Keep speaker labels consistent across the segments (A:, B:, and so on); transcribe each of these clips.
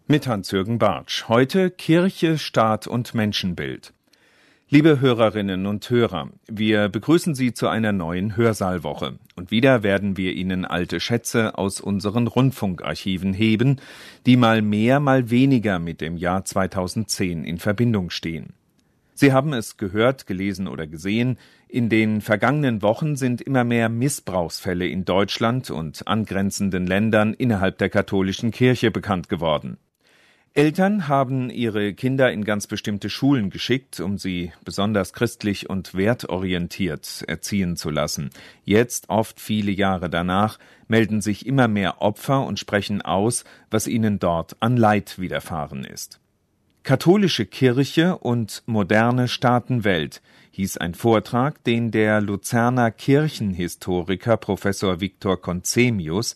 A: Mit Hans-Jürgen Bartsch. Heute Kirche, Staat und Menschenbild. Liebe Hörerinnen und Hörer, wir begrüßen Sie zu einer neuen Hörsaalwoche. Und wieder werden wir Ihnen alte Schätze aus unseren Rundfunkarchiven heben, die mal mehr, mal weniger mit dem Jahr 2010 in Verbindung stehen. Sie haben es gehört, gelesen oder gesehen, in den vergangenen Wochen sind immer mehr Missbrauchsfälle in Deutschland und angrenzenden Ländern innerhalb der katholischen Kirche bekannt geworden. Eltern haben ihre Kinder in ganz bestimmte Schulen geschickt, um sie besonders christlich und wertorientiert erziehen zu lassen. Jetzt, oft viele Jahre danach, melden sich immer mehr Opfer und sprechen aus, was ihnen dort an Leid widerfahren ist. Katholische Kirche und moderne Staatenwelt hieß ein Vortrag, den der Luzerner Kirchenhistoriker Professor Victor Conzemius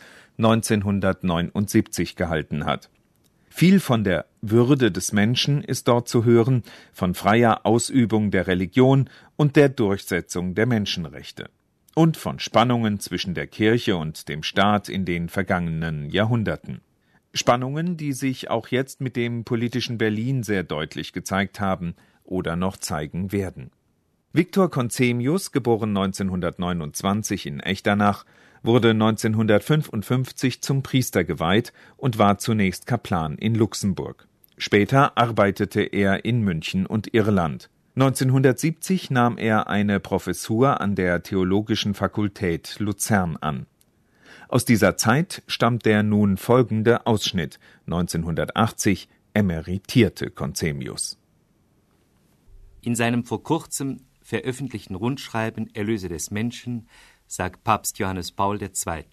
A: 1979 gehalten hat. Viel von der Würde des Menschen ist dort zu hören, von freier Ausübung der Religion und der Durchsetzung der Menschenrechte. Und von Spannungen zwischen der Kirche und dem Staat in den vergangenen Jahrhunderten. Spannungen, die sich auch jetzt mit dem politischen Berlin sehr deutlich gezeigt haben oder noch zeigen werden. Victor Conzemius, geboren 1929 in Echternach, wurde 1955 zum Priester geweiht und war zunächst Kaplan in Luxemburg. Später arbeitete er in München und Irland. 1970 nahm er eine Professur an der Theologischen Fakultät Luzern an. Aus dieser Zeit stammt der nun folgende Ausschnitt. 1980 emeritierte Conzemius.
B: In seinem vor kurzem veröffentlichten Rundschreiben Erlöser des Menschen sagt Papst Johannes Paul II.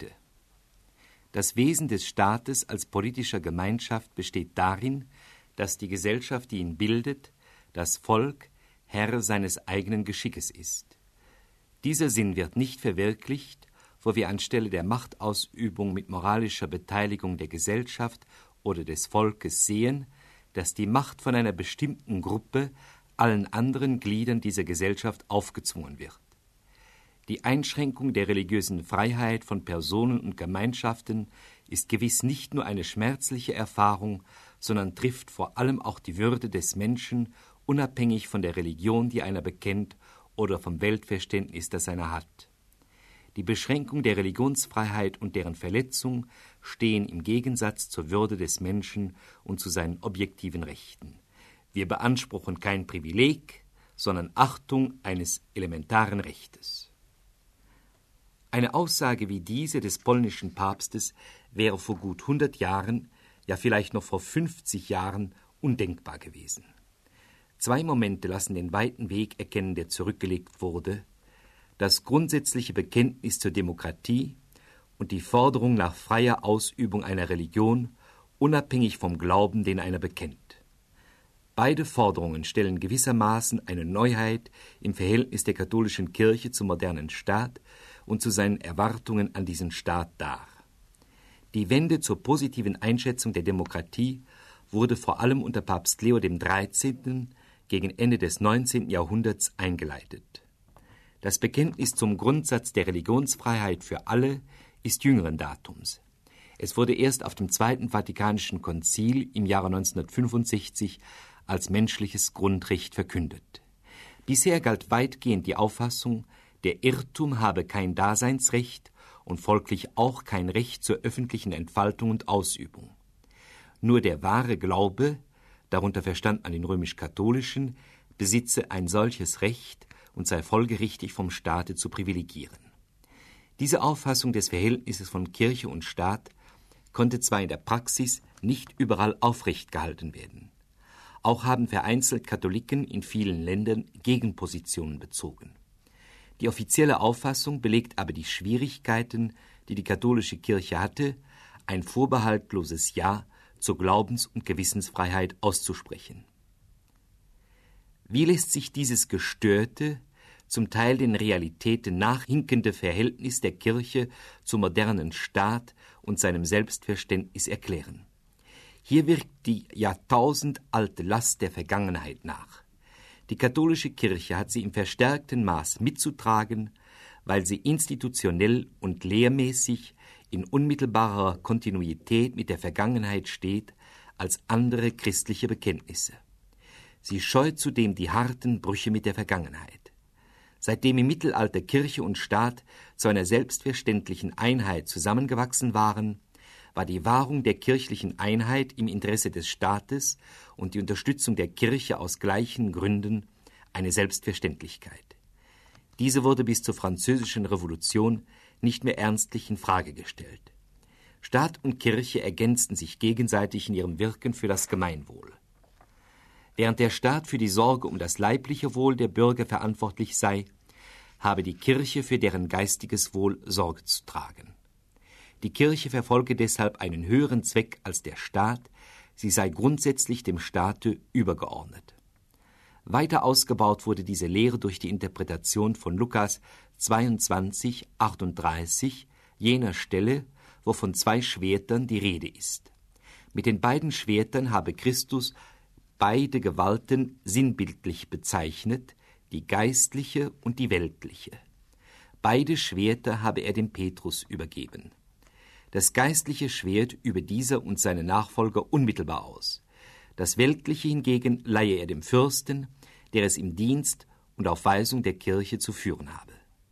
B: Das Wesen des Staates als politischer Gemeinschaft besteht darin, dass die Gesellschaft, die ihn bildet, das Volk, Herr seines eigenen Geschickes ist. Dieser Sinn wird nicht verwirklicht, wo wir anstelle der Machtausübung mit moralischer Beteiligung der Gesellschaft oder des Volkes sehen, dass die Macht von einer bestimmten Gruppe allen anderen Gliedern dieser Gesellschaft aufgezwungen wird. Die Einschränkung der religiösen Freiheit von Personen und Gemeinschaften ist gewiss nicht nur eine schmerzliche Erfahrung, sondern trifft vor allem auch die Würde des Menschen, unabhängig von der Religion, die einer bekennt, oder vom Weltverständnis, das einer hat. Die Beschränkung der Religionsfreiheit und deren Verletzung stehen im Gegensatz zur Würde des Menschen und zu seinen objektiven Rechten. Wir beanspruchen kein Privileg, sondern Achtung eines elementaren Rechtes. Eine Aussage wie diese des polnischen Papstes wäre vor gut 100 Jahren, ja vielleicht noch vor 50 Jahren, undenkbar gewesen. Zwei Momente lassen den weiten Weg erkennen, der zurückgelegt wurde: das grundsätzliche Bekenntnis zur Demokratie und die Forderung nach freier Ausübung einer Religion, unabhängig vom Glauben, den einer bekennt. Beide Forderungen stellen gewissermaßen eine Neuheit im Verhältnis der katholischen Kirche zum modernen Staat und zu seinen Erwartungen an diesen Staat dar. Die Wende zur positiven Einschätzung der Demokratie wurde vor allem unter Papst Leo XIII. Gegen Ende des 19. Jahrhunderts eingeleitet. Das Bekenntnis zum Grundsatz der Religionsfreiheit für alle ist jüngeren Datums. Es wurde erst auf dem Zweiten Vatikanischen Konzil im Jahre 1965 als menschliches Grundrecht verkündet. Bisher galt weitgehend die Auffassung, der Irrtum habe kein Daseinsrecht und folglich auch kein Recht zur öffentlichen Entfaltung und Ausübung. Nur der wahre Glaube, darunter verstand man den römisch-katholischen, besitze ein solches Recht und sei folgerichtig vom Staate zu privilegieren. Diese Auffassung des Verhältnisses von Kirche und Staat konnte zwar in der Praxis nicht überall aufrecht gehalten werden. Auch haben vereinzelt Katholiken in vielen Ländern Gegenpositionen bezogen. Die offizielle Auffassung belegt aber die Schwierigkeiten, die die katholische Kirche hatte, ein vorbehaltloses Ja zur Glaubens- und Gewissensfreiheit auszusprechen. Wie lässt sich dieses gestörte, zum Teil den Realitäten nachhinkende Verhältnis der Kirche zum modernen Staat und seinem Selbstverständnis erklären? Hier wirkt die jahrtausendalte Last der Vergangenheit nach. Die katholische Kirche hat sie im verstärkten Maß mitzutragen, weil sie institutionell und lehrmäßig in unmittelbarer Kontinuität mit der Vergangenheit steht, als andere christliche Bekenntnisse. Sie scheut zudem die harten Brüche mit der Vergangenheit. Seitdem im Mittelalter Kirche und Staat zu einer selbstverständlichen Einheit zusammengewachsen waren, war die Wahrung der kirchlichen Einheit im Interesse des Staates und die Unterstützung der Kirche aus gleichen Gründen eine Selbstverständlichkeit. Diese wurde bis zur Französischen Revolution nicht mehr ernstlich in Frage gestellt. Staat und Kirche ergänzten sich gegenseitig in ihrem Wirken für das Gemeinwohl. Während der Staat für die Sorge um das leibliche Wohl der Bürger verantwortlich sei, habe die Kirche für deren geistiges Wohl Sorge zu tragen. Die Kirche verfolge deshalb einen höheren Zweck als der Staat, sie sei grundsätzlich dem Staate übergeordnet. Weiter ausgebaut wurde diese Lehre durch die Interpretation von Lukas 22, 38, jener Stelle, wo von 2 Schwertern die Rede ist. Mit den beiden Schwertern habe Christus beide Gewalten sinnbildlich bezeichnet, die geistliche und die weltliche. Beide Schwerter habe er dem Petrus übergeben. Das geistliche Schwert übe dieser und seine Nachfolger unmittelbar aus. Das weltliche hingegen leihe er dem Fürsten, der es im Dienst und auf Weisung der Kirche zu führen habe.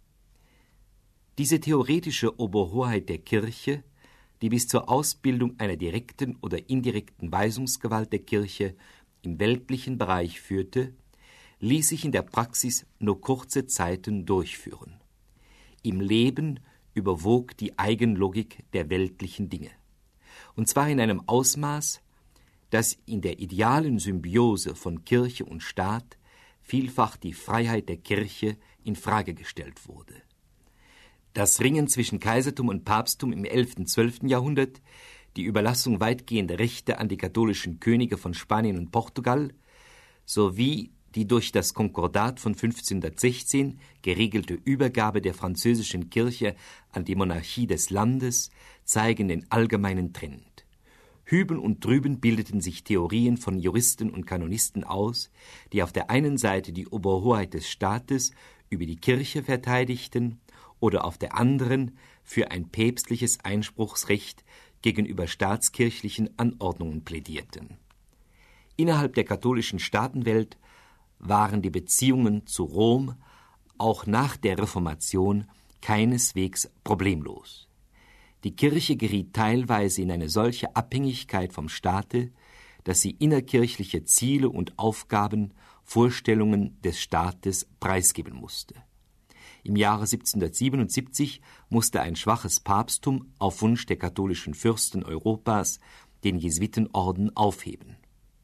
B: Diese theoretische Oberhoheit der Kirche, die bis zur Ausbildung einer direkten oder indirekten Weisungsgewalt der Kirche im weltlichen Bereich führte, ließ sich in der Praxis nur kurze Zeiten durchführen. Im Leben überwog die Eigenlogik der weltlichen Dinge. Und zwar in einem Ausmaß, dass in der idealen Symbiose von Kirche und Staat vielfach die Freiheit der Kirche in Frage gestellt wurde. Das Ringen zwischen Kaisertum und Papsttum im 11. und 12. Jahrhundert, die Überlassung weitgehender Rechte an die katholischen Könige von Spanien und Portugal, sowie die durch das Konkordat von 1516 geregelte Übergabe der französischen Kirche an die Monarchie des Landes zeigen den allgemeinen Trend. Hüben und drüben bildeten sich Theorien von Juristen und Kanonisten aus, die auf der einen Seite die Oberhoheit des Staates über die Kirche verteidigten oder auf der anderen für ein päpstliches Einspruchsrecht gegenüber staatskirchlichen Anordnungen plädierten. Innerhalb der katholischen Staatenwelt waren die Beziehungen zu Rom auch nach der Reformation keineswegs problemlos. Die Kirche geriet teilweise in eine solche Abhängigkeit vom Staate, dass sie innerkirchliche Ziele und Aufgaben, Vorstellungen des Staates preisgeben musste. Im Jahre 1777 musste ein schwaches Papsttum auf Wunsch der katholischen Fürsten Europas den Jesuitenorden aufheben.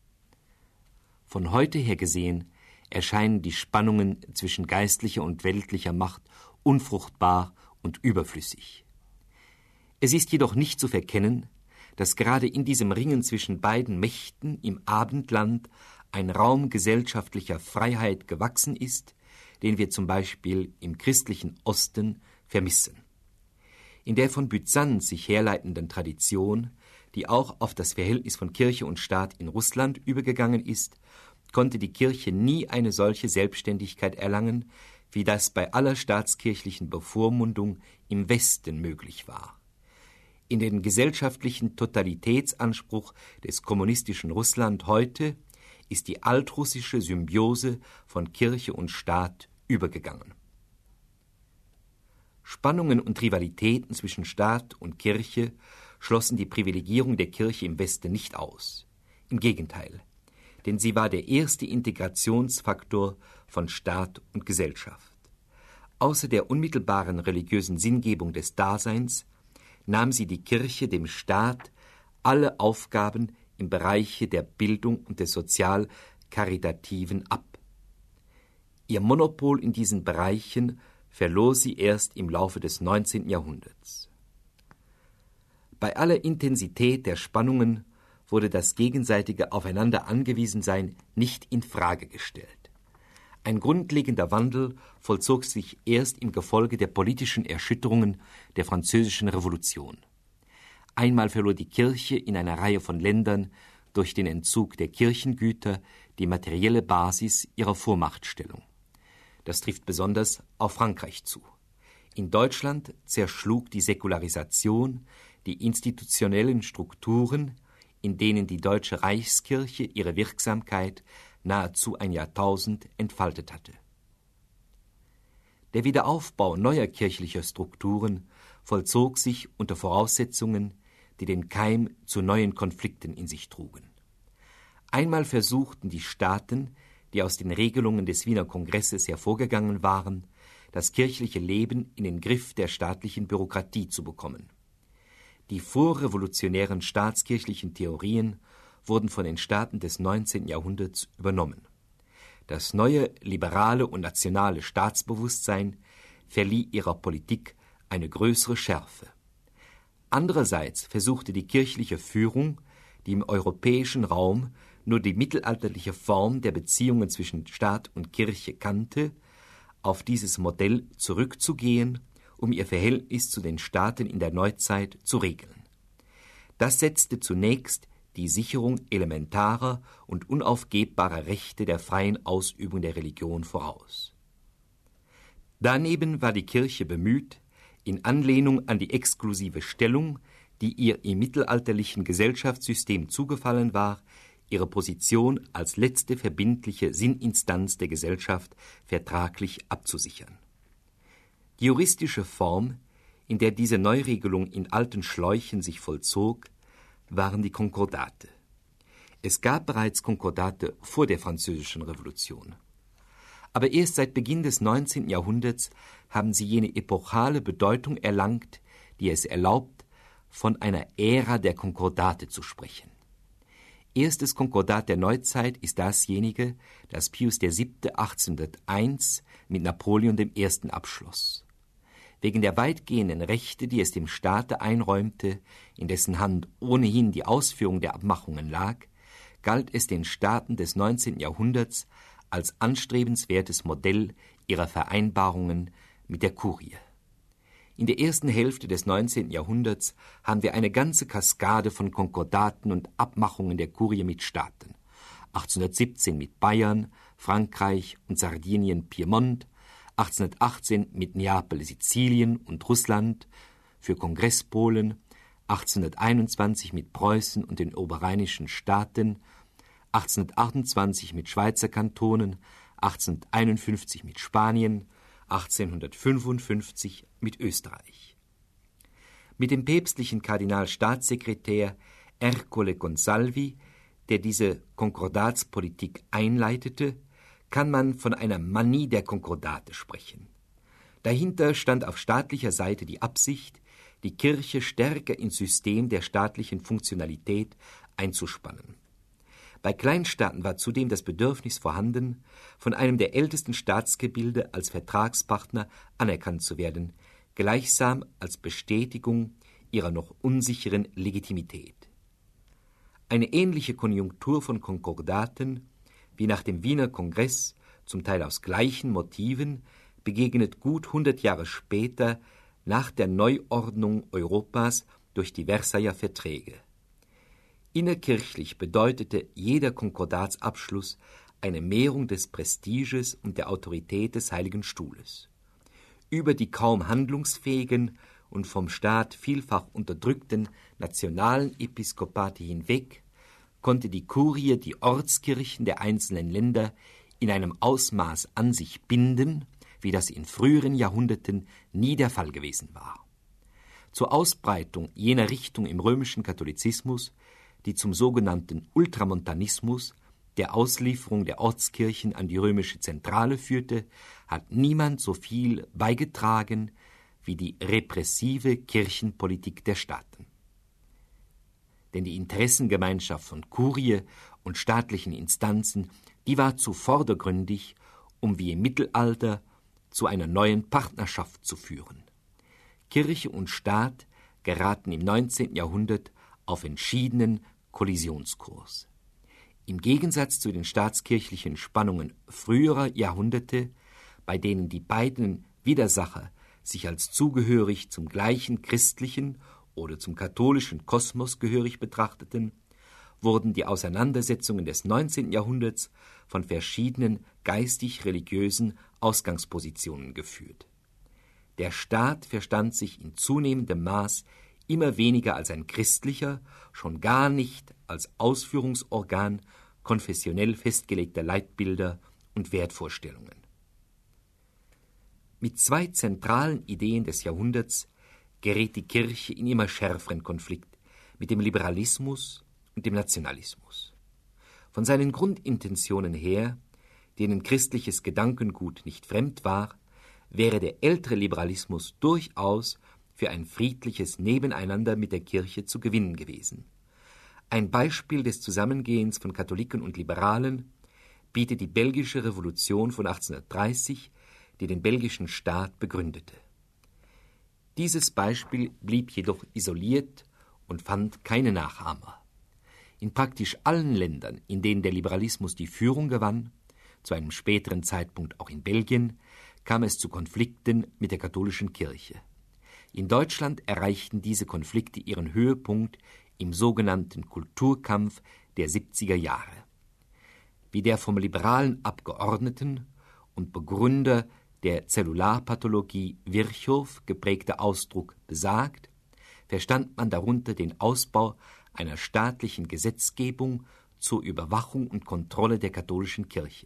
B: Von heute her gesehen erscheinen die Spannungen zwischen geistlicher und weltlicher Macht unfruchtbar und überflüssig. Es ist jedoch nicht zu verkennen, dass gerade in diesem Ringen zwischen beiden Mächten im Abendland ein Raum gesellschaftlicher Freiheit gewachsen ist, den wir zum Beispiel im christlichen Osten vermissen. In der von Byzanz sich herleitenden Tradition, die auch auf das Verhältnis von Kirche und Staat in Russland übergegangen ist, konnte die Kirche nie eine solche Selbstständigkeit erlangen, wie das bei aller staatskirchlichen Bevormundung im Westen möglich war. In den gesellschaftlichen Totalitätsanspruch des kommunistischen Russland heute ist die altrussische Symbiose von Kirche und Staat übergegangen. Spannungen und Rivalitäten zwischen Staat und Kirche schlossen die Privilegierung der Kirche im Westen nicht aus. Im Gegenteil, denn sie war der erste Integrationsfaktor von Staat und Gesellschaft. Außer der unmittelbaren religiösen Sinngebung des Daseins nahm sie die Kirche dem Staat alle Aufgaben im Bereiche der Bildung und des Sozial-Karitativen ab. Ihr Monopol in diesen Bereichen verlor sie erst im Laufe des 19. Jahrhunderts. Bei aller Intensität der Spannungen wurde das gegenseitige Aufeinander Angewiesensein nicht in Frage gestellt. Ein grundlegender Wandel vollzog sich erst im Gefolge der politischen Erschütterungen der Französischen Revolution. Einmal verlor die Kirche in einer Reihe von Ländern durch den Entzug der Kirchengüter die materielle Basis ihrer Vormachtstellung. Das trifft besonders auf Frankreich zu. In Deutschland zerschlug die Säkularisation die institutionellen Strukturen, in denen die Deutsche Reichskirche ihre Wirksamkeit nahezu ein Jahrtausend entfaltet hatte. Der Wiederaufbau neuer kirchlicher Strukturen vollzog sich unter Voraussetzungen, die den Keim zu neuen Konflikten in sich trugen. Einmal versuchten die Staaten, die aus den Regelungen des Wiener Kongresses hervorgegangen waren, das kirchliche Leben in den Griff der staatlichen Bürokratie zu bekommen. Die vorrevolutionären staatskirchlichen Theorien wurden von den Staaten des 19. Jahrhunderts übernommen. Das neue liberale und nationale Staatsbewusstsein verlieh ihrer Politik eine größere Schärfe. Andererseits versuchte die kirchliche Führung, die im europäischen Raum nur die mittelalterliche Form der Beziehungen zwischen Staat und Kirche kannte, auf dieses Modell zurückzugehen, um ihr Verhältnis zu den Staaten in der Neuzeit zu regeln. Das setzte zunächst die Sicherung elementarer und unaufgebbarer Rechte der freien Ausübung der Religion voraus. Daneben war die Kirche bemüht, in Anlehnung an die exklusive Stellung, die ihr im mittelalterlichen Gesellschaftssystem zugefallen war, ihre Position als letzte verbindliche Sinninstanz der Gesellschaft vertraglich abzusichern. Die juristische Form, in der diese Neuregelung in alten Schläuchen sich vollzog, waren die Konkordate. Es gab bereits Konkordate vor der Französischen Revolution. Aber erst seit Beginn des 19. Jahrhunderts haben sie jene epochale Bedeutung erlangt, die es erlaubt, von einer Ära der Konkordate zu sprechen. Erstes Konkordat der Neuzeit ist dasjenige, das Pius VII. 1801 mit Napoleon I. abschloss. Wegen der weitgehenden Rechte, die es dem Staate einräumte, in dessen Hand ohnehin die Ausführung der Abmachungen lag, galt es den Staaten des 19. Jahrhunderts als anstrebenswertes Modell ihrer Vereinbarungen mit der Kurie. In der ersten Hälfte des 19. Jahrhunderts haben wir eine ganze Kaskade von Konkordaten und Abmachungen der Kurie mit Staaten. 1817 mit Bayern, Frankreich und Sardinien, Piemont, 1818 mit Neapel, Sizilien und Russland, für Kongresspolen, 1821 mit Preußen und den oberrheinischen Staaten, 1828 mit Schweizer Kantonen, 1851 mit Spanien, 1855 mit Österreich. Mit dem päpstlichen Kardinalstaatssekretär Ercole Consalvi, der diese Konkordatspolitik einleitete, kann man von einer Manie der Konkordate sprechen. Dahinter stand auf staatlicher Seite die Absicht, die Kirche stärker ins System der staatlichen Funktionalität einzuspannen. Bei Kleinstaaten war zudem das Bedürfnis vorhanden, von einem der ältesten Staatsgebilde als Vertragspartner anerkannt zu werden, gleichsam als Bestätigung ihrer noch unsicheren Legitimität. Eine ähnliche Konjunktur von Konkordaten wie nach dem Wiener Kongress, zum Teil aus gleichen Motiven, begegnet gut 100 Jahre später nach der Neuordnung Europas durch die Versailler Verträge. Innerkirchlich bedeutete jeder Konkordatsabschluss eine Mehrung des Prestiges und der Autorität des Heiligen Stuhles. Über die kaum handlungsfähigen und vom Staat vielfach unterdrückten nationalen Episkopate hinweg konnte die Kurie die Ortskirchen der einzelnen Länder in einem Ausmaß an sich binden, wie das in früheren Jahrhunderten nie der Fall gewesen war. Zur Ausbreitung jener Richtung im römischen Katholizismus, die zum sogenannten Ultramontanismus, der Auslieferung der Ortskirchen an die römische Zentrale führte, hat niemand so viel beigetragen wie die repressive Kirchenpolitik der Staaten. Denn die Interessengemeinschaft von Kurie und staatlichen Instanzen, die war zu vordergründig, um wie im Mittelalter zu einer neuen Partnerschaft zu führen. Kirche und Staat geraten im 19. Jahrhundert auf entschiedenen Kollisionskurs. Im Gegensatz zu den staatskirchlichen Spannungen früherer Jahrhunderte, bei denen die beiden Widersacher sich als zugehörig zum gleichen christlichen oder zum katholischen Kosmos gehörig betrachteten, wurden die Auseinandersetzungen des 19. Jahrhunderts von verschiedenen geistig-religiösen Ausgangspositionen geführt. Der Staat verstand sich in zunehmendem Maß immer weniger als ein christlicher, schon gar nicht als Ausführungsorgan konfessionell festgelegter Leitbilder und Wertvorstellungen. Mit zwei zentralen Ideen des Jahrhunderts gerät die Kirche in immer schärferen Konflikt mit dem Liberalismus und dem Nationalismus. Von seinen Grundintentionen her, denen christliches Gedankengut nicht fremd war, wäre der ältere Liberalismus durchaus für ein friedliches Nebeneinander mit der Kirche zu gewinnen gewesen. Ein Beispiel des Zusammengehens von Katholiken und Liberalen bietet die belgische Revolution von 1830, die den belgischen Staat begründete. Dieses Beispiel blieb jedoch isoliert und fand keine Nachahmer. In praktisch allen Ländern, in denen der Liberalismus die Führung gewann, zu einem späteren Zeitpunkt auch in Belgien, kam es zu Konflikten mit der katholischen Kirche. In Deutschland erreichten diese Konflikte ihren Höhepunkt im sogenannten Kulturkampf der 70er Jahre. Wie der vom liberalen Abgeordneten und Begründer der Zellularpathologie Virchow geprägte Ausdruck besagt, verstand man darunter den Ausbau einer staatlichen Gesetzgebung zur Überwachung und Kontrolle der katholischen Kirche.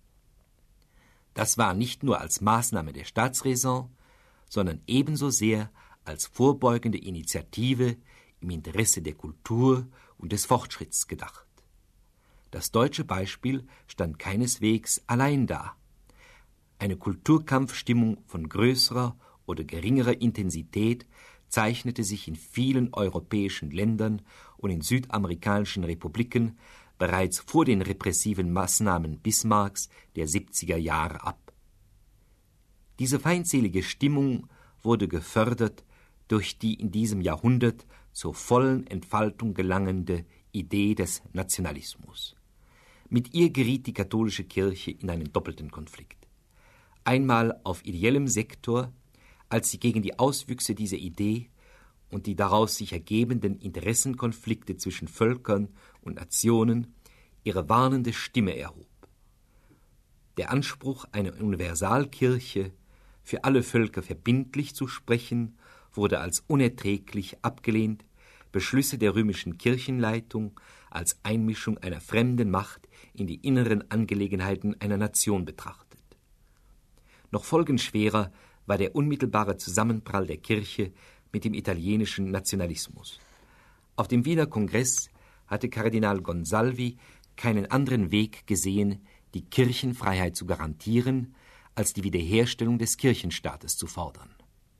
B: Das war nicht nur als Maßnahme der Staatsräson, sondern ebenso sehr als vorbeugende Initiative im Interesse der Kultur und des Fortschritts gedacht. Das deutsche Beispiel stand keineswegs allein da. Eine Kulturkampfstimmung von größerer oder geringerer Intensität zeichnete sich in vielen europäischen Ländern und in südamerikanischen Republiken bereits vor den repressiven Maßnahmen Bismarcks der 70er Jahre ab. Diese feindselige Stimmung wurde gefördert durch die in diesem Jahrhundert zur vollen Entfaltung gelangende Idee des Nationalismus. Mit ihr geriet die katholische Kirche in einen doppelten Konflikt. Einmal auf ideellem Sektor, als sie gegen die Auswüchse dieser Idee und die daraus sich ergebenden Interessenkonflikte zwischen Völkern und Nationen ihre warnende Stimme erhob. Der Anspruch, eine Universalkirche für alle Völker verbindlich zu sprechen, wurde als unerträglich abgelehnt, Beschlüsse der römischen Kirchenleitung als Einmischung einer fremden Macht in die inneren Angelegenheiten einer Nation betrachtet. Noch folgenschwerer war der unmittelbare Zusammenprall der Kirche mit dem italienischen Nationalismus. Auf dem Wiener Kongress hatte Kardinal Gonsalvi keinen anderen Weg gesehen, die Kirchenfreiheit zu garantieren, als die Wiederherstellung des Kirchenstaates zu fordern.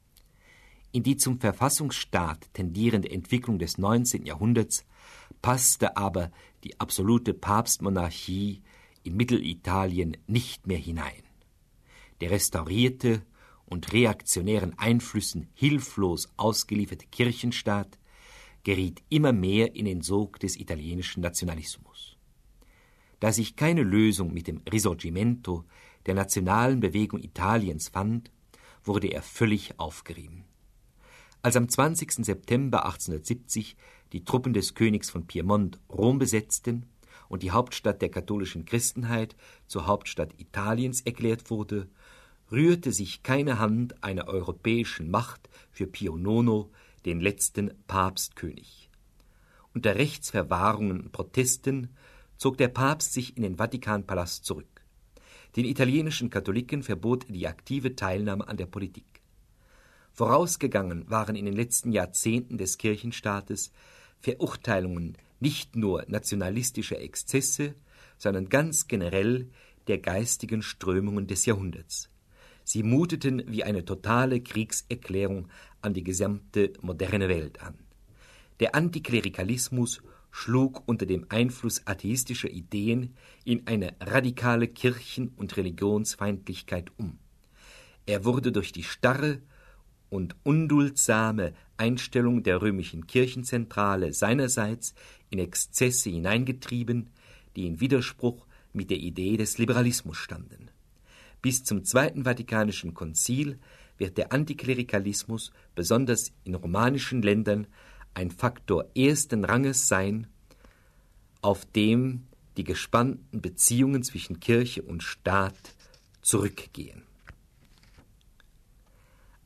B: In die zum Verfassungsstaat tendierende Entwicklung des 19. Jahrhunderts passte aber die absolute Papstmonarchie in Mittelitalien nicht mehr hinein. Der restaurierte und reaktionären Einflüssen hilflos ausgelieferte Kirchenstaat geriet immer mehr in den Sog des italienischen Nationalismus. Da sich keine Lösung mit dem Risorgimento der nationalen Bewegung Italiens fand, wurde er völlig aufgerieben. Als am 20. September 1870 die Truppen des Königs von Piemont Rom besetzten und die Hauptstadt der katholischen Christenheit zur Hauptstadt Italiens erklärt wurde, rührte sich keine Hand einer europäischen Macht für Pio IX, den letzten Papstkönig. Unter Rechtsverwahrungen und Protesten zog der Papst sich in den Vatikanpalast zurück. Den italienischen Katholiken verbot er die aktive Teilnahme an der Politik. Vorausgegangen waren in den letzten Jahrzehnten des Kirchenstaates Verurteilungen nicht nur nationalistischer Exzesse, sondern ganz generell der geistigen Strömungen des Jahrhunderts. Sie muteten wie eine totale Kriegserklärung an die gesamte moderne Welt an. Der Antiklerikalismus schlug unter dem Einfluss atheistischer Ideen in eine radikale Kirchen- und Religionsfeindlichkeit um. Er wurde durch die starre und unduldsame Einstellung der römischen Kirchenzentrale seinerseits in Exzesse hineingetrieben, die in Widerspruch mit der Idee des Liberalismus standen. Bis zum Zweiten Vatikanischen Konzil wird der Antiklerikalismus besonders in romanischen Ländern ein Faktor ersten Ranges sein, auf dem die gespannten Beziehungen zwischen Kirche und Staat zurückgehen.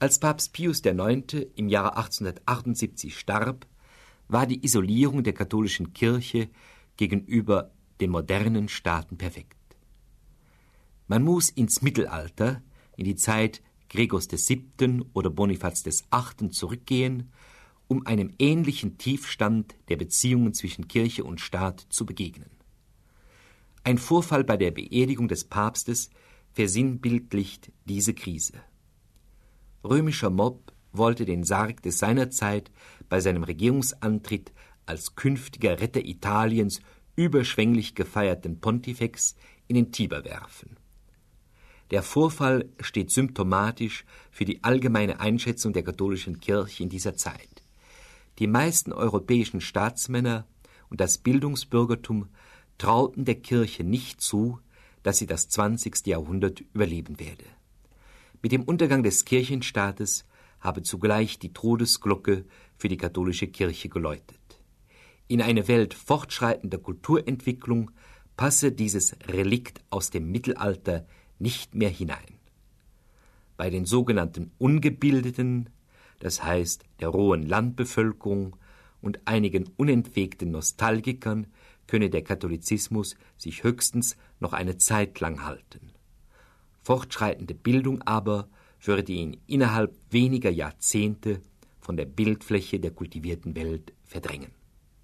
B: Als Papst Pius IX. Im Jahre 1878 starb, war die Isolierung der katholischen Kirche gegenüber den modernen Staaten perfekt. Man muss ins Mittelalter, in die Zeit Gregors VII. Oder Bonifaz VIII. Zurückgehen, um einem ähnlichen Tiefstand der Beziehungen zwischen Kirche und Staat zu begegnen. Ein Vorfall bei der Beerdigung des Papstes versinnbildlicht diese Krise. Römischer Mob wollte den Sarg des seinerzeit bei seinem Regierungsantritt als künftiger Retter Italiens überschwänglich gefeierten Pontifex in den Tiber werfen. Der Vorfall steht symptomatisch für die allgemeine Einschätzung der katholischen Kirche in dieser Zeit. Die meisten europäischen Staatsmänner und das Bildungsbürgertum trauten der Kirche nicht zu, dass sie das 20. Jahrhundert überleben werde. Mit dem Untergang des Kirchenstaates habe zugleich die Todesglocke für die katholische Kirche geläutet. In eine Welt fortschreitender Kulturentwicklung passe dieses Relikt aus dem Mittelalter nicht mehr hinein. Bei den sogenannten Ungebildeten, das heißt der rohen Landbevölkerung und einigen unentwegten Nostalgikern, könne der Katholizismus sich höchstens noch eine Zeit lang halten. Fortschreitende Bildung aber würde ihn innerhalb weniger Jahrzehnte von der Bildfläche der kultivierten Welt verdrängen.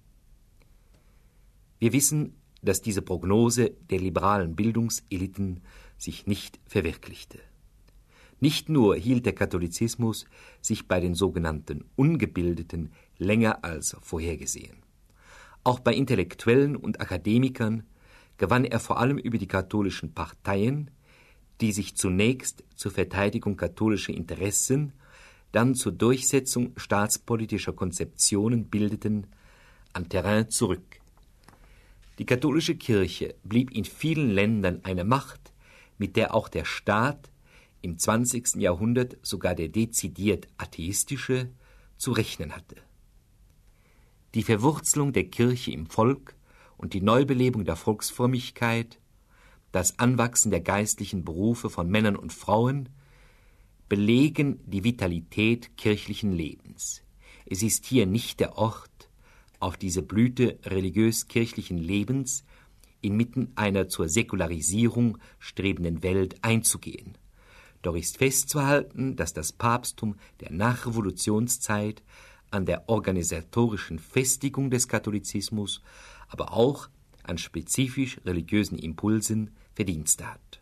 B: Wir wissen, dass diese Prognose der liberalen Bildungseliten sich nicht verwirklichte. Nicht nur hielt der Katholizismus sich bei den sogenannten Ungebildeten länger als vorhergesehen. Auch bei Intellektuellen und Akademikern gewann er vor allem über die katholischen Parteien, die sich zunächst zur Verteidigung katholischer Interessen, dann zur Durchsetzung staatspolitischer Konzeptionen bildeten, an Terrain zurück. Die katholische Kirche blieb in vielen Ländern eine Macht, mit der auch der Staat im 20. Jahrhundert, sogar der dezidiert atheistische, zu rechnen hatte. Die Verwurzelung der Kirche im Volk und die Neubelebung der Volksfrömmigkeit, das Anwachsen der geistlichen Berufe von Männern und Frauen belegen die Vitalität kirchlichen Lebens. Es ist hier nicht der Ort, auf diese Blüte religiös-kirchlichen Lebens inmitten einer zur Säkularisierung strebenden Welt einzugehen. Doch ist festzuhalten, dass das Papsttum der Nachrevolutionszeit an der organisatorischen Festigung des Katholizismus, aber auch an spezifisch religiösen Impulsen Verdienste hat.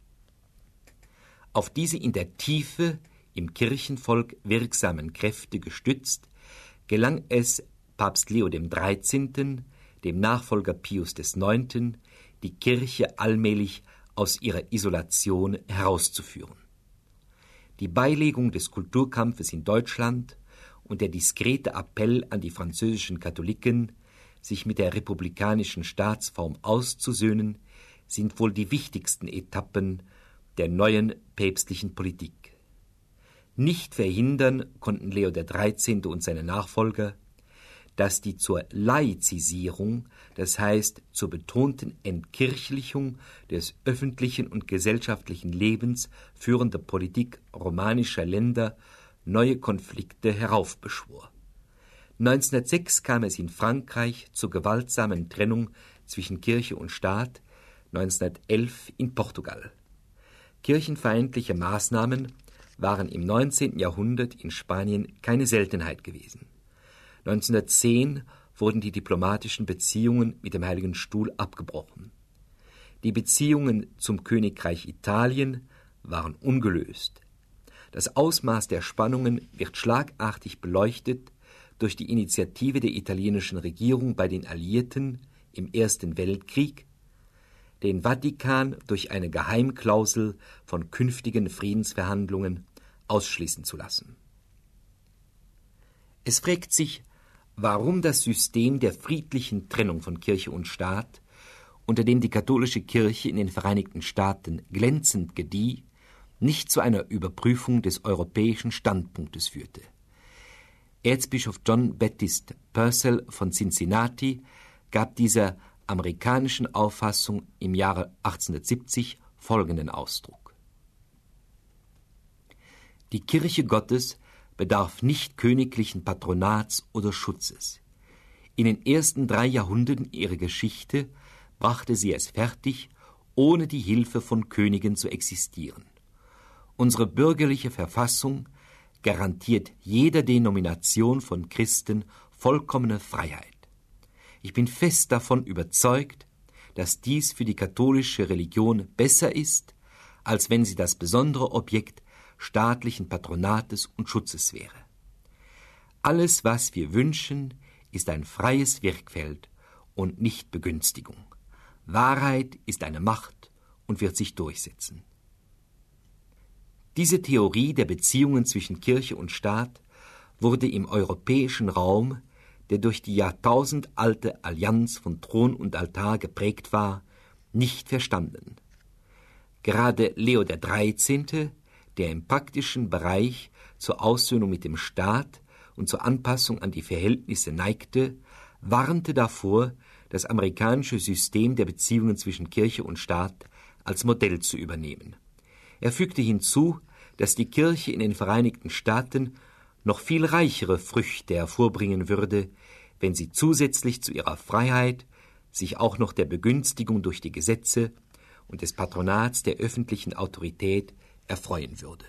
B: Auf diese in der Tiefe im Kirchenvolk wirksamen Kräfte gestützt, gelang es Papst Leo XIII., dem Nachfolger Pius IX., die Kirche allmählich aus ihrer Isolation herauszuführen. Die Beilegung des Kulturkampfes in Deutschland und der diskrete Appell an die französischen Katholiken, sich mit der republikanischen Staatsform auszusöhnen, sind wohl die wichtigsten Etappen der neuen päpstlichen Politik. Nicht verhindern konnten Leo XIII. Und seine Nachfolger, dass die zur Laizisierung, das heißt zur betonten Entkirchlichung des öffentlichen und gesellschaftlichen Lebens führende Politik romanischer Länder neue Konflikte heraufbeschwor. 1906 kam es in Frankreich zur gewaltsamen Trennung zwischen Kirche und Staat, 1911 in Portugal. Kirchenfeindliche Maßnahmen waren im 19. Jahrhundert in Spanien keine Seltenheit gewesen. 1910 wurden die diplomatischen Beziehungen mit dem Heiligen Stuhl abgebrochen. Die Beziehungen zum Königreich Italien waren ungelöst. Das Ausmaß der Spannungen wird schlagartig beleuchtet durch die Initiative der italienischen Regierung bei den Alliierten im Ersten Weltkrieg, den Vatikan durch eine Geheimklausel von künftigen Friedensverhandlungen ausschließen zu lassen. Es fragt sich, warum das System der friedlichen Trennung von Kirche und Staat, unter dem die katholische Kirche in den Vereinigten Staaten glänzend gedieh, nicht zu einer Überprüfung des europäischen Standpunktes führte. Erzbischof John Baptist Purcell von Cincinnati gab dieser amerikanischen Auffassung im Jahre 1870 folgenden Ausdruck: Die Kirche Gottes bedarf nicht königlichen Patronats oder Schutzes. In den ersten 3 Jahrhunderten ihrer Geschichte brachte sie es fertig, ohne die Hilfe von Königen zu existieren. Unsere bürgerliche Verfassung garantiert jeder Denomination von Christen vollkommene Freiheit. Ich bin fest davon überzeugt, dass dies für die katholische Religion besser ist, als wenn sie das besondere Objekt staatlichen Patronates und Schutzes wäre. Alles, was wir wünschen, ist ein freies Wirkfeld und nicht Begünstigung. Wahrheit ist eine Macht und wird sich durchsetzen. Diese Theorie der Beziehungen zwischen Kirche und Staat wurde im europäischen Raum, der durch die jahrtausendalte Allianz von Thron und Altar geprägt war, nicht verstanden. Gerade Leo XIII., der im praktischen Bereich zur Aussöhnung mit dem Staat und zur Anpassung an die Verhältnisse neigte, warnte davor, das amerikanische System der Beziehungen zwischen Kirche und Staat als Modell zu übernehmen. Er fügte hinzu, dass die Kirche in den Vereinigten Staaten noch viel reichere Früchte hervorbringen würde, wenn sie zusätzlich zu ihrer Freiheit sich auch noch der Begünstigung durch die Gesetze und des Patronats der öffentlichen Autorität erfreuen würde.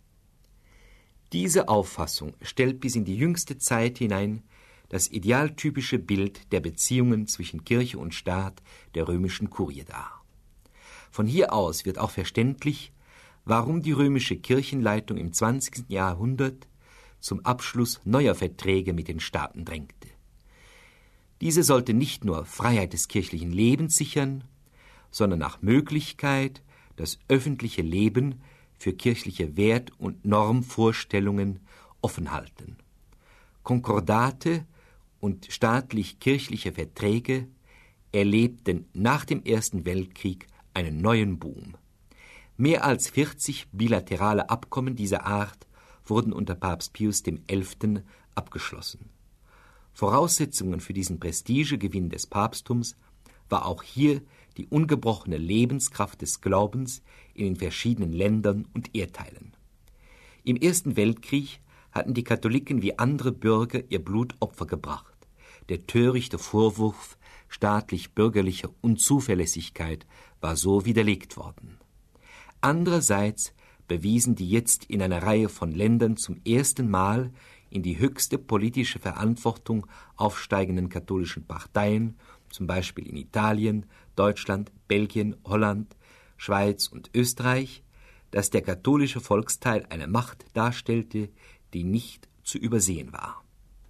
B: Diese Auffassung stellt bis in die jüngste Zeit hinein das idealtypische Bild der Beziehungen zwischen Kirche und Staat der römischen Kurie dar. Von hier aus wird auch verständlich, warum die römische Kirchenleitung im 20. Jahrhundert zum Abschluss neuer Verträge mit den Staaten drängte. Diese sollte nicht nur Freiheit des kirchlichen Lebens sichern, sondern nach Möglichkeit das öffentliche Leben für kirchliche Wert- und Normvorstellungen offen halten. Konkordate und staatlich-kirchliche Verträge erlebten nach dem Ersten Weltkrieg einen neuen Boom. Mehr als 40 bilaterale Abkommen dieser Art wurden unter Papst Pius XI. Abgeschlossen. Voraussetzungen für diesen Prestigegewinn des Papsttums war auch hier die ungebrochene Lebenskraft des Glaubens in den verschiedenen Ländern und Erdteilen. Im Ersten Weltkrieg hatten die Katholiken wie andere Bürger ihr Blutopfer gebracht. Der törichte Vorwurf staatlich-bürgerlicher Unzuverlässigkeit war so widerlegt worden. Andererseits bewiesen die jetzt in einer Reihe von Ländern zum ersten Mal in die höchste politische Verantwortung aufsteigenden katholischen Parteien, zum Beispiel in Italien, Deutschland, Belgien, Holland, Schweiz und Österreich, dass der katholische Volksteil eine Macht darstellte, die nicht zu übersehen war.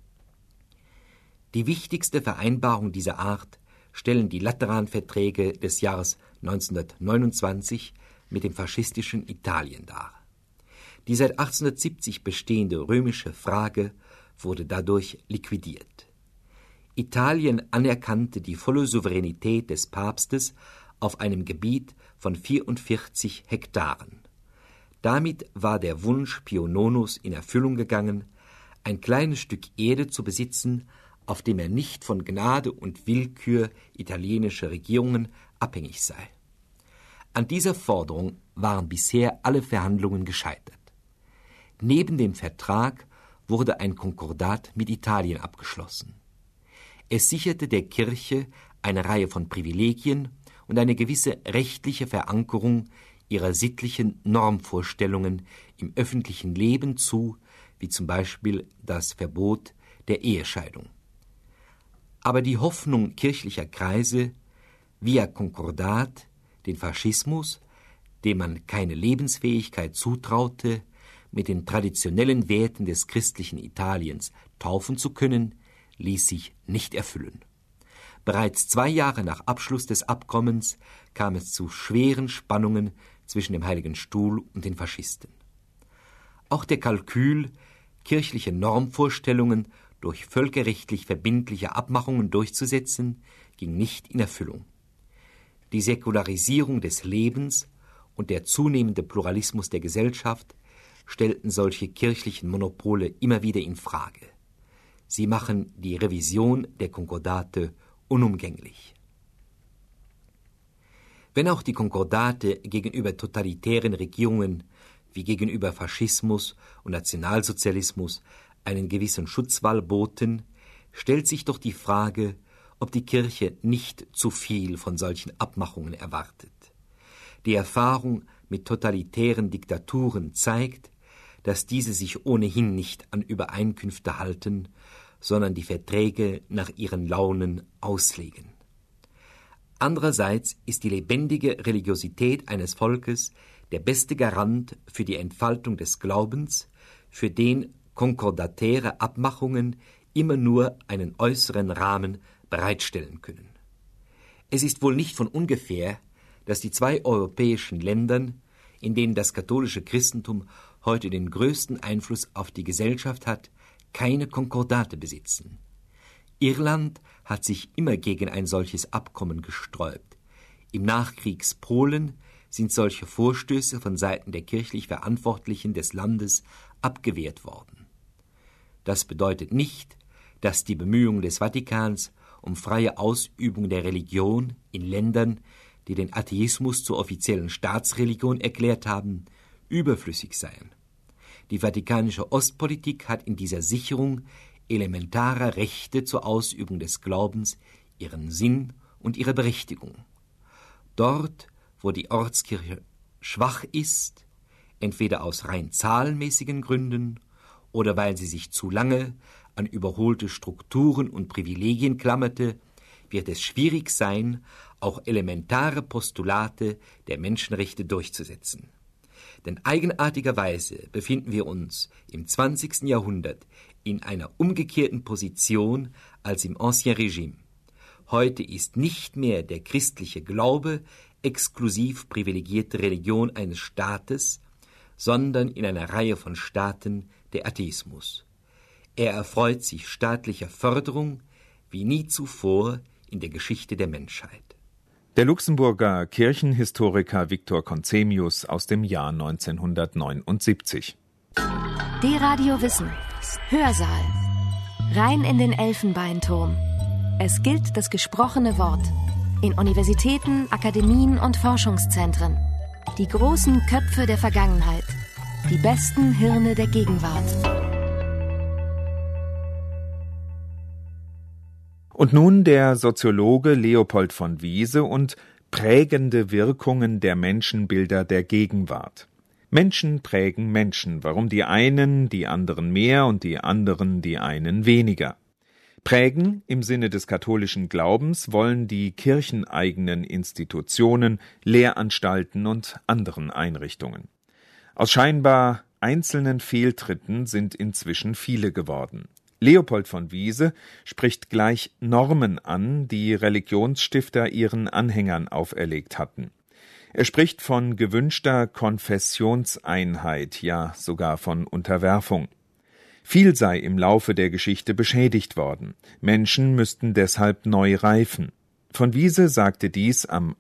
B: Die wichtigste Vereinbarung dieser Art stellen die Lateranverträge des Jahres 1929 mit dem faschistischen Italien dar. Die seit 1870 bestehende römische Frage wurde dadurch liquidiert. Italien anerkannte die volle Souveränität des Papstes auf einem Gebiet von 44 Hektaren. Damit war der Wunsch Pio IX. In Erfüllung gegangen, ein kleines Stück Erde zu besitzen, auf dem er nicht von Gnade und Willkür italienischer Regierungen abhängig sei. An dieser Forderung waren bisher alle Verhandlungen gescheitert. Neben dem Vertrag wurde ein Konkordat mit Italien abgeschlossen. Es sicherte der Kirche eine Reihe von Privilegien und eine gewisse rechtliche Verankerung ihrer sittlichen Normvorstellungen im öffentlichen Leben zu, wie zum Beispiel das Verbot der Ehescheidung. Aber die Hoffnung kirchlicher Kreise, via Konkordat den Faschismus, dem man keine Lebensfähigkeit zutraute, mit den traditionellen Werten des christlichen Italiens taufen zu können, ließ sich nicht erfüllen. Bereits 2 Jahre nach Abschluss des Abkommens kam es zu schweren Spannungen zwischen dem Heiligen Stuhl und den Faschisten. Auch der Kalkül, kirchliche Normvorstellungen durch völkerrechtlich verbindliche Abmachungen durchzusetzen, ging nicht in Erfüllung. Die Säkularisierung des Lebens und der zunehmende Pluralismus der Gesellschaft stellten solche kirchlichen Monopole immer wieder in Frage. Sie machen die Revision der Konkordate unumgänglich. Wenn auch die Konkordate gegenüber totalitären Regierungen wie gegenüber Faschismus und Nationalsozialismus einen gewissen Schutzwall boten, stellt sich doch die Frage, ob die Kirche nicht zu viel von solchen Abmachungen erwartet. Die Erfahrung mit totalitären Diktaturen zeigt, dass diese sich ohnehin nicht an Übereinkünfte halten, sondern die Verträge nach ihren Launen auslegen. Andererseits ist die lebendige Religiosität eines Volkes der beste Garant für die Entfaltung des Glaubens, für den konkordatäre Abmachungen immer nur einen äußeren Rahmen bereitstellen können. Es ist wohl nicht von ungefähr, dass die 2 europäischen Ländern, in denen das katholische Christentum heute den größten Einfluss auf die Gesellschaft hat, keine Konkordate besitzen. Irland hat sich immer gegen ein solches Abkommen gesträubt. Im Nachkriegspolen sind solche Vorstöße von Seiten der kirchlich Verantwortlichen des Landes abgewehrt worden. Das bedeutet nicht, dass die Bemühungen des Vatikans um freie Ausübung der Religion in Ländern, die den Atheismus zur offiziellen Staatsreligion erklärt haben, überflüssig seien. Die vatikanische Ostpolitik hat in dieser Sicherung elementarer Rechte zur Ausübung des Glaubens ihren Sinn und ihre Berechtigung. Dort, wo die Ortskirche schwach ist, entweder aus rein zahlenmäßigen Gründen oder weil sie sich zu lange an überholte Strukturen und Privilegien klammerte, wird es schwierig sein, auch elementare Postulate der Menschenrechte durchzusetzen. Denn eigenartigerweise befinden wir uns im 20. Jahrhundert in einer umgekehrten Position als im Ancien Régime. Heute ist nicht mehr der christliche Glaube exklusiv privilegierte Religion eines Staates, sondern in einer Reihe von Staaten der Atheismus. Er erfreut sich staatlicher Förderung wie nie zuvor in der Geschichte der Menschheit.
A: Der Luxemburger Kirchenhistoriker Viktor Konzemius aus dem Jahr 1979.
C: D-Radio Wissen. Hörsaal. Rein in den Elfenbeinturm. Es gilt das gesprochene Wort. In Universitäten, Akademien und Forschungszentren. Die großen Köpfe der Vergangenheit. Die besten Hirne der Gegenwart.
A: Und nun der Soziologe Leopold von Wiese und prägende Wirkungen der Menschenbilder der Gegenwart. Menschen prägen Menschen, warum die einen die anderen mehr und die anderen die einen weniger. Prägen im Sinne des katholischen Glaubens wollen die kircheneigenen Institutionen, Lehranstalten und anderen Einrichtungen. Aus scheinbar einzelnen Fehltritten sind inzwischen viele geworden. Leopold von Wiese spricht gleich Normen an, die Religionsstifter ihren Anhängern auferlegt hatten. Er spricht von gewünschter Konfessionseinheit, ja sogar von Unterwerfung. Viel sei im Laufe der Geschichte beschädigt worden. Menschen müssten deshalb neu reifen. Von Wiese sagte dies am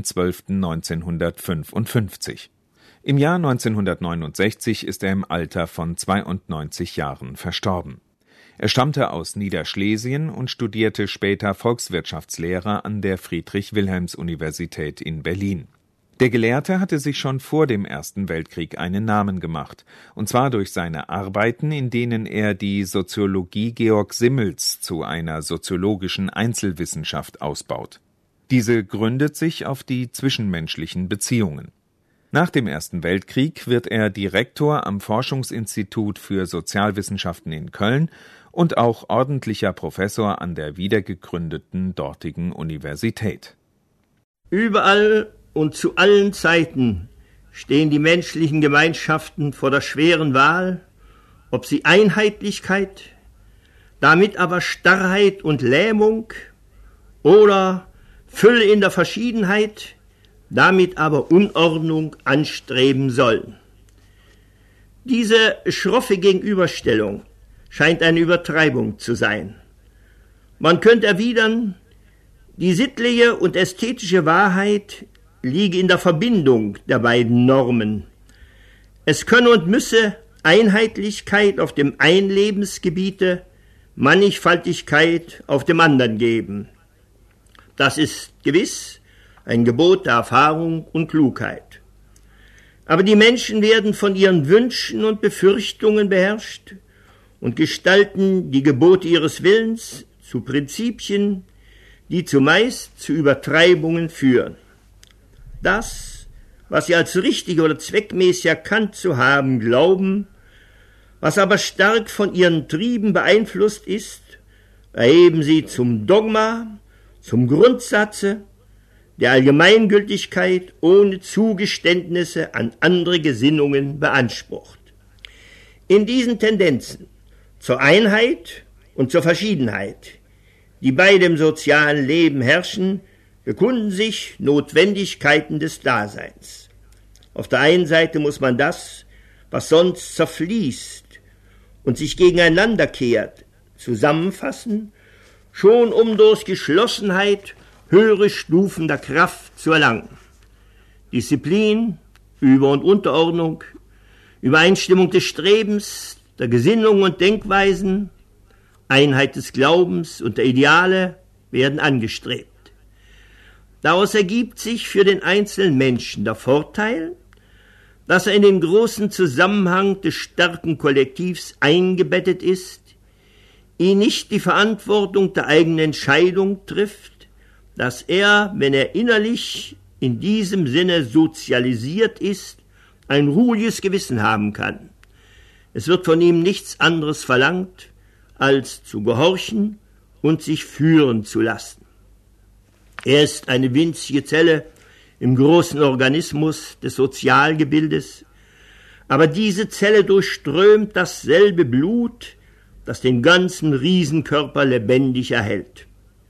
A: 8.12.1955. Im Jahr 1969 ist er im Alter von 92 Jahren verstorben. Er stammte aus Niederschlesien und studierte später Volkswirtschaftslehre an der Friedrich-Wilhelms-Universität in Berlin. Der Gelehrte hatte sich schon vor dem Ersten Weltkrieg einen Namen gemacht, und zwar durch seine Arbeiten, in denen er die Soziologie Georg Simmels zu einer soziologischen Einzelwissenschaft ausbaut. Diese gründet sich auf die zwischenmenschlichen Beziehungen. Nach dem Ersten Weltkrieg wird er Direktor am Forschungsinstitut für Sozialwissenschaften in Köln und auch ordentlicher Professor an der wiedergegründeten dortigen Universität.
D: Überall und zu allen Zeiten stehen die menschlichen Gemeinschaften vor der schweren Wahl, ob sie Einheitlichkeit, damit aber Starrheit und Lähmung oder Fülle in der Verschiedenheit, damit aber Unordnung anstreben sollen. Diese schroffe Gegenüberstellung scheint eine Übertreibung zu sein. Man könnte erwidern, die sittliche und ästhetische Wahrheit liege in der Verbindung der beiden Normen. Es könne und müsse Einheitlichkeit auf dem einen Lebensgebiete, Mannigfaltigkeit auf dem anderen geben. Das ist gewiss ein Gebot der Erfahrung und Klugheit. Aber die Menschen werden von ihren Wünschen und Befürchtungen beherrscht und gestalten die Gebote ihres Willens zu Prinzipien, die zumeist zu Übertreibungen führen. Das, was sie als richtig oder zweckmäßig erkannt zu haben glauben, was aber stark von ihren Trieben beeinflusst ist, erheben sie zum Dogma, zum Grundsatze der Allgemeingültigkeit ohne Zugeständnisse an andere Gesinnungen beansprucht. In diesen Tendenzen zur Einheit und zur Verschiedenheit, die bei dem sozialen Leben herrschen, bekunden sich Notwendigkeiten des Daseins. Auf der einen Seite muss man das, was sonst zerfließt und sich gegeneinander kehrt, zusammenfassen, schon um durch Geschlossenheit höhere Stufen der Kraft zu erlangen. Disziplin, Über- und Unterordnung, Übereinstimmung des Strebens, der Gesinnung und Denkweisen, Einheit des Glaubens und der Ideale werden angestrebt. Daraus ergibt sich für den einzelnen Menschen der Vorteil, dass er in den großen Zusammenhang des starken Kollektivs eingebettet ist, ihn nicht die Verantwortung der eigenen Entscheidung trifft, dass er, wenn er innerlich in diesem Sinne sozialisiert ist, ein ruhiges Gewissen haben kann. Es wird von ihm nichts anderes verlangt, als zu gehorchen und sich führen zu lassen. Er ist eine winzige Zelle im großen Organismus des Sozialgebildes, aber diese Zelle durchströmt dasselbe Blut, das den ganzen Riesenkörper lebendig erhält.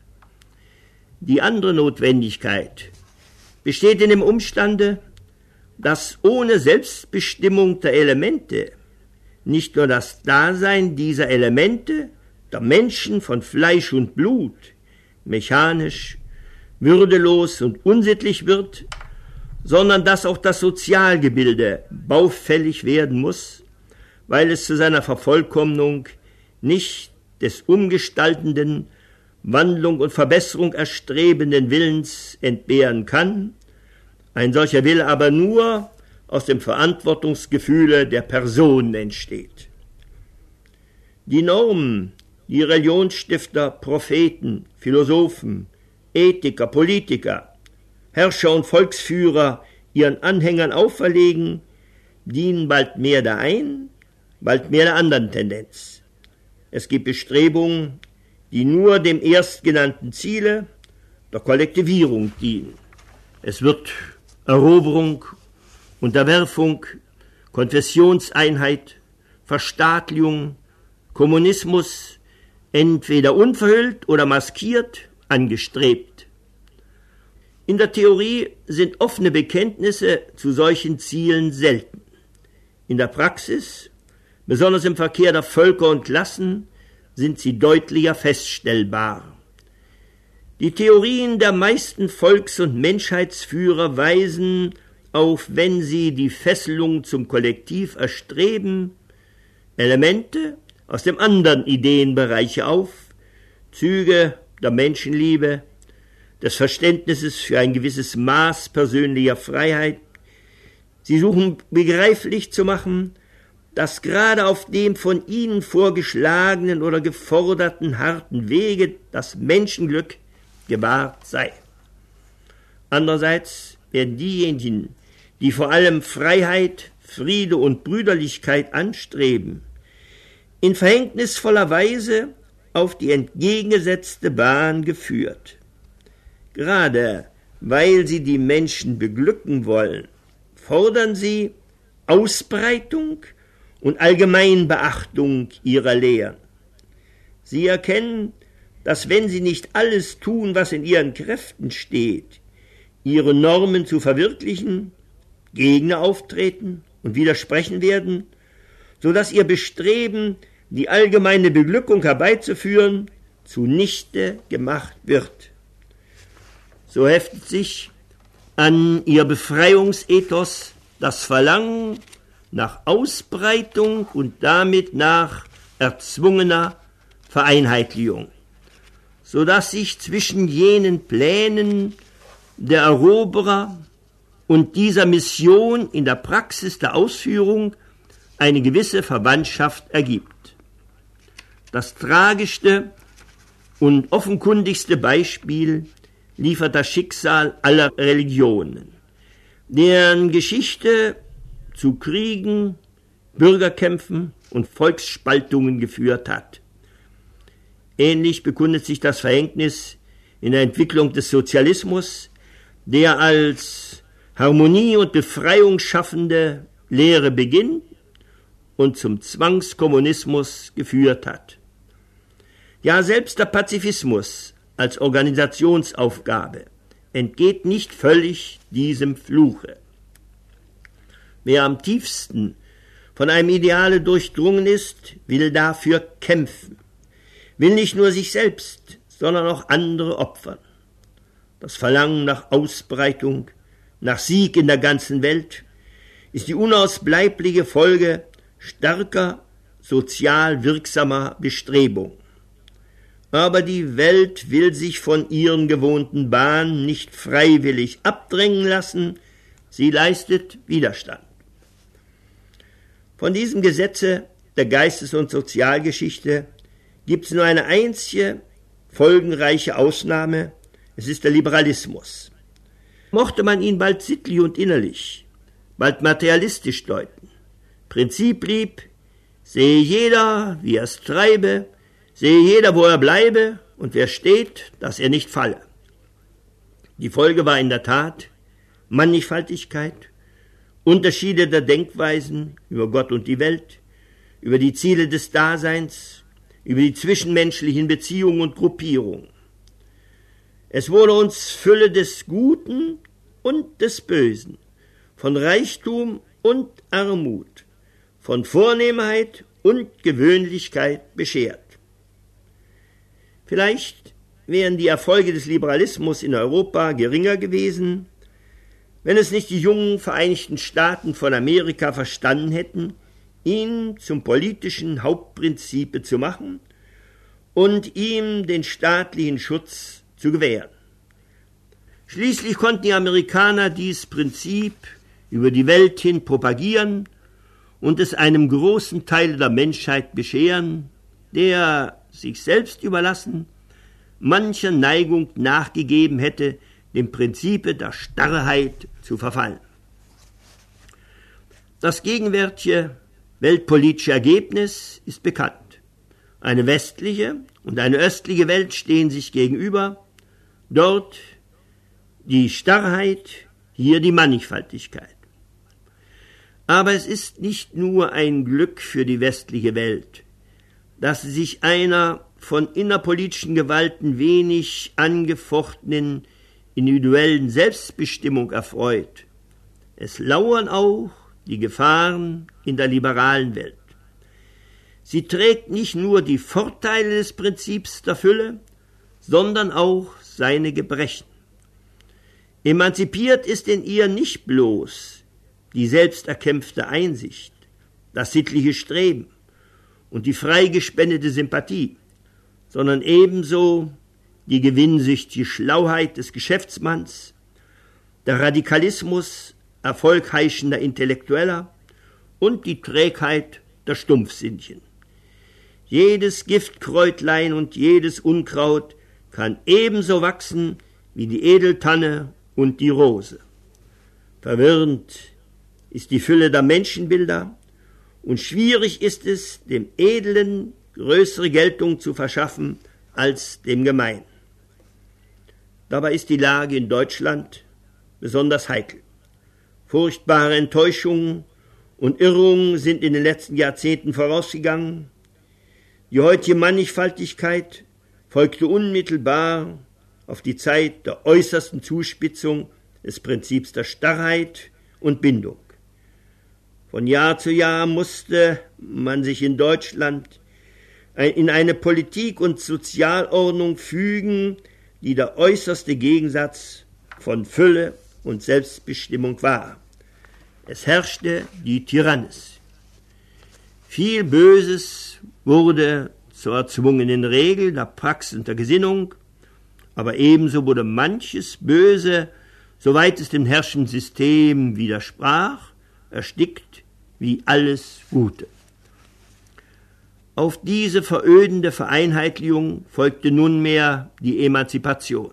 D: Die andere Notwendigkeit besteht in dem Umstande, dass ohne Selbstbestimmung der Elemente nicht nur das Dasein dieser Elemente, der Menschen von Fleisch und Blut, mechanisch, würdelos und unsittlich wird, sondern dass auch das Sozialgebilde baufällig werden muss, weil es zu seiner Vervollkommnung nicht des umgestaltenden, Wandlung und Verbesserung erstrebenden Willens entbehren kann, ein solcher Wille aber nur aus dem Verantwortungsgefühle der Person entsteht. Die Normen, die Religionsstifter, Propheten, Philosophen, Ethiker, Politiker, Herrscher und Volksführer ihren Anhängern auferlegen, dienen bald mehr der einen, bald mehr der anderen Tendenz. Es gibt Bestrebungen, die nur dem erstgenannten Ziele der Kollektivierung dienen. Es wird Eroberung, Unterwerfung, Konfessionseinheit, Verstaatlichung, Kommunismus entweder unverhüllt oder maskiert angestrebt. In der Theorie sind offene Bekenntnisse zu solchen Zielen selten. In der Praxis, besonders im Verkehr der Völker und Klassen, sind sie deutlicher feststellbar. Die Theorien der meisten Volks- und Menschheitsführer weisen auf, wenn sie die Fesselung zum Kollektiv erstreben, Elemente aus dem anderen Ideenbereich auf, Züge der Menschenliebe, des Verständnisses für ein gewisses Maß persönlicher Freiheit. Sie suchen begreiflich zu machen, dass gerade auf dem von ihnen vorgeschlagenen oder geforderten harten Wege das Menschenglück gewahrt sei. Andererseits werden diejenigen, die vor allem Freiheit, Friede und Brüderlichkeit anstreben, in verhängnisvoller Weise auf die entgegengesetzte Bahn geführt. Gerade weil sie die Menschen beglücken wollen, fordern sie Ausbreitung und Allgemeinbeachtung ihrer Lehren. Sie erkennen, dass wenn sie nicht alles tun, was in ihren Kräften steht, ihre Normen zu verwirklichen, Gegner auftreten und widersprechen werden, so dass ihr Bestreben, die allgemeine Beglückung herbeizuführen, zunichte gemacht wird. So heftet sich an ihr Befreiungsethos das Verlangen nach Ausbreitung und damit nach erzwungener Vereinheitlichung, so dass sich zwischen jenen Plänen der Eroberer und dieser Mission in der Praxis der Ausführung eine gewisse Verwandtschaft ergibt. Das tragischste und offenkundigste Beispiel liefert das Schicksal aller Religionen, deren Geschichte zu Kriegen, Bürgerkämpfen und Volksspaltungen geführt hat. Ähnlich bekundet sich das Verhängnis in der Entwicklung des Sozialismus, der als Harmonie und Befreiung schaffende Lehre beginnt und zum Zwangskommunismus geführt hat. Ja, selbst der Pazifismus als Organisationsaufgabe entgeht nicht völlig diesem Fluche. Wer am tiefsten von einem Ideale durchdrungen ist, will dafür kämpfen, will nicht nur sich selbst, sondern auch andere opfern. Das Verlangen nach Ausbreitung, nach Sieg in der ganzen Welt ist die unausbleibliche Folge starker, sozial wirksamer Bestrebungen. Aber die Welt will sich von ihren gewohnten Bahnen nicht freiwillig abdrängen lassen, sie leistet Widerstand. Von diesem Gesetze der Geistes- und Sozialgeschichte gibt es nur eine einzige folgenreiche Ausnahme, es ist der Liberalismus. Mochte man ihn bald sittlich und innerlich, bald materialistisch deuten. Prinzip blieb, sehe jeder, wie er es treibe, sehe jeder, wo er bleibe, und wer steht, dass er nicht falle. Die Folge war in der Tat Mannigfaltigkeit, Unterschiede der Denkweisen über Gott und die Welt, über die Ziele des Daseins, über die zwischenmenschlichen Beziehungen und Gruppierungen. Es wurde uns Fülle des Guten und des Bösen, von Reichtum und Armut, von Vornehmheit und Gewöhnlichkeit beschert. Vielleicht wären die Erfolge des Liberalismus in Europa geringer gewesen, wenn es nicht die jungen Vereinigten Staaten von Amerika verstanden hätten, ihn zum politischen Hauptprinzipe zu machen und ihm den staatlichen Schutz zu gewähren. Schließlich konnten die Amerikaner dieses Prinzip über die Welt hin propagieren und es einem großen Teil der Menschheit bescheren, der, sich selbst überlassen, mancher Neigung nachgegeben hätte, dem Prinzipe der Starrheit zu verfallen. Das gegenwärtige weltpolitische Ergebnis ist bekannt. Eine westliche und eine östliche Welt stehen sich gegenüber, dort die Starrheit, hier die Mannigfaltigkeit. Aber es ist nicht nur ein Glück für die westliche Welt, dass sie sich einer von innerpolitischen Gewalten wenig angefochtenen individuellen Selbstbestimmung erfreut. Es lauern auch die Gefahren in der liberalen Welt. Sie trägt nicht nur die Vorteile des Prinzips der Fülle, sondern auch seine Gebrechen. Emanzipiert ist in ihr nicht bloß die selbst erkämpfte Einsicht, das sittliche Streben und die frei gespendete Sympathie, sondern ebenso die gewinnsüchtige Schlauheit des Geschäftsmanns, der Radikalismus erfolgheischender Intellektueller und die Trägheit der Stumpfsinnchen. Jedes Giftkräutlein und jedes Unkraut kann ebenso wachsen wie die Edeltanne und die Rose. Verwirrend ist die Fülle der Menschenbilder und schwierig ist es, dem Edlen größere Geltung zu verschaffen als dem Gemeinen. Dabei ist die Lage in Deutschland besonders heikel. Furchtbare Enttäuschungen und Irrungen sind in den letzten Jahrzehnten vorausgegangen. Die heutige Mannigfaltigkeit folgte unmittelbar auf die Zeit der äußersten Zuspitzung des Prinzips der Starrheit und Bindung. Von Jahr zu Jahr musste man sich in Deutschland in eine Politik und Sozialordnung fügen, die der äußerste Gegensatz von Fülle und Selbstbestimmung war. Es herrschte die Tyrannis. Viel Böses wurde zur erzwungenen Regel der Praxis und der Gesinnung, aber ebenso wurde manches Böse soweit es dem herrschenden System widersprach, erstickt wie alles Gute. Auf diese verödende Vereinheitlichung folgte nunmehr die Emanzipation.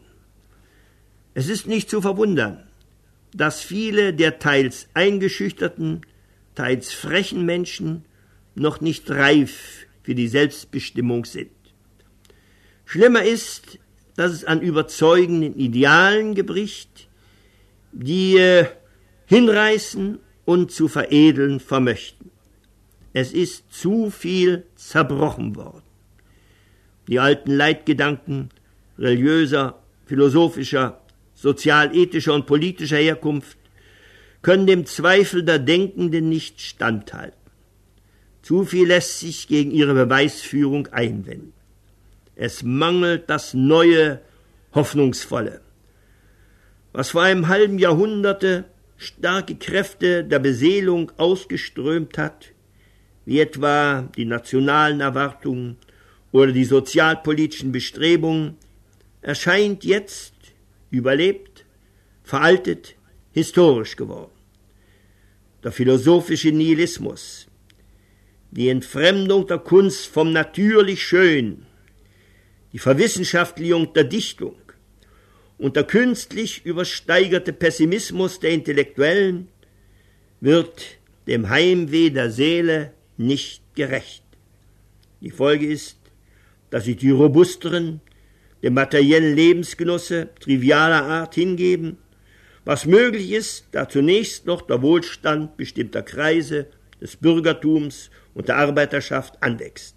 D: Es ist nicht zu verwundern, dass viele der teils eingeschüchterten, teils frechen Menschen noch nicht reif für die Selbstbestimmung sind. Schlimmer ist, dass es an überzeugenden Idealen gebricht, die hinreißen und zu veredeln vermöchten. Es ist zu viel zerbrochen worden. Die alten Leitgedanken religiöser, philosophischer, sozialethischer und politischer Herkunft können dem Zweifel der Denkenden nicht standhalten. Zu viel lässt sich gegen ihre Beweisführung einwenden. Es mangelt das Neue, Hoffnungsvolle. Was vor einem halben Jahrhundert starke Kräfte der Beseelung ausgeströmt hat, wie etwa die nationalen Erwartungen oder die sozialpolitischen Bestrebungen, erscheint jetzt überlebt, veraltet, historisch geworden. Der philosophische Nihilismus, die Entfremdung der Kunst vom natürlich Schön, die Verwissenschaftlichung der Dichtung und der künstlich übersteigerte Pessimismus der Intellektuellen wird dem Heimweh der Seele nicht gerecht. Die Folge ist, dass sich die Robusteren dem materiellen Lebensgenusse trivialer Art hingeben, was möglich ist, da zunächst noch der Wohlstand bestimmter Kreise, des Bürgertums und der Arbeiterschaft anwächst.